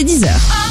10h.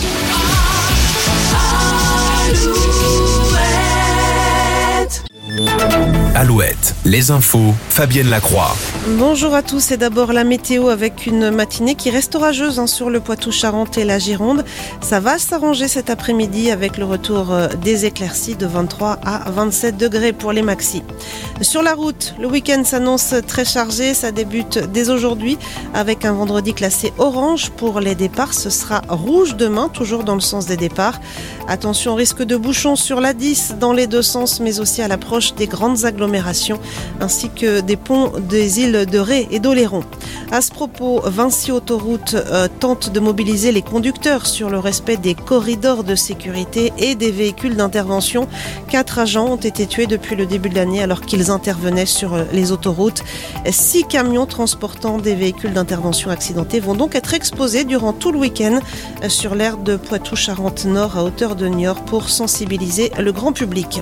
Alouette, les infos, Fabienne Lacroix. Bonjour à tous, et d'abord la météo avec une matinée qui reste orageuse sur le Poitou-Charentes et la Gironde. Ça va s'arranger cet après-midi avec le retour des éclaircies de 23 à 27 degrés pour les maxis. Sur la route, le week-end s'annonce très chargé, ça débute dès aujourd'hui avec un vendredi classé orange pour les départs. Ce sera rouge demain, toujours dans le sens des départs. Attention au risque de bouchons sur l'A10 dans les deux sens, mais aussi à l'approche des grandes agglomérations ainsi que des ponts des îles de Ré et d'Oléron. À ce propos, Vinci Autoroute tente de mobiliser les conducteurs sur le respect des corridors de sécurité et des véhicules d'intervention. 4 agents ont été tués depuis le début de l'année alors qu'ils intervenaient sur les autoroutes. 6 camions transportant des véhicules d'intervention accidentés vont donc être exposés durant tout le week-end sur l'aire de Poitou-Charentes-Nord à hauteur de Niort pour sensibiliser le grand public.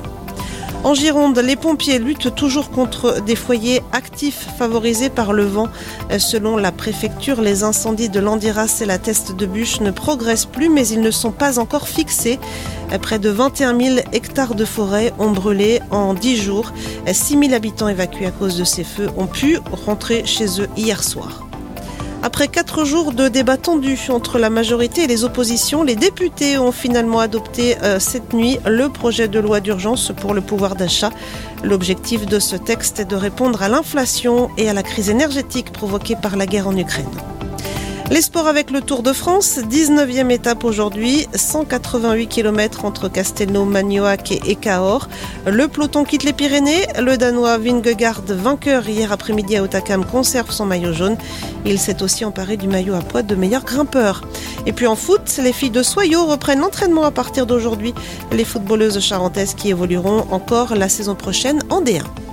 En Gironde, les pompiers luttent toujours contre des foyers actifs favorisés par le vent. Selon la préfecture, les incendies de Landiras et la Teste de Buch ne progressent plus, mais ils ne sont pas encore fixés. Près de 21 000 hectares de forêt ont brûlé en 10 jours. 6 000 habitants évacués à cause de ces feux ont pu rentrer chez eux hier soir. Après 4 jours de débats tendus entre la majorité et les oppositions, les députés ont finalement adopté cette nuit le projet de loi d'urgence pour le pouvoir d'achat. L'objectif de ce texte est de répondre à l'inflation et à la crise énergétique provoquée par la guerre en Ukraine. Les sports avec le Tour de France, 19e étape aujourd'hui, 188 km entre Castelnau, Magnoac et Cahors. Le peloton quitte les Pyrénées, le Danois Vingegaard, vainqueur hier après-midi à Hautacam, conserve son maillot jaune. Il s'est aussi emparé du maillot à poids de meilleur grimpeur. Et puis en foot, les filles de Soyaux reprennent l'entraînement à partir d'aujourd'hui. Les footballeuses charentaises qui évolueront encore la saison prochaine en D1.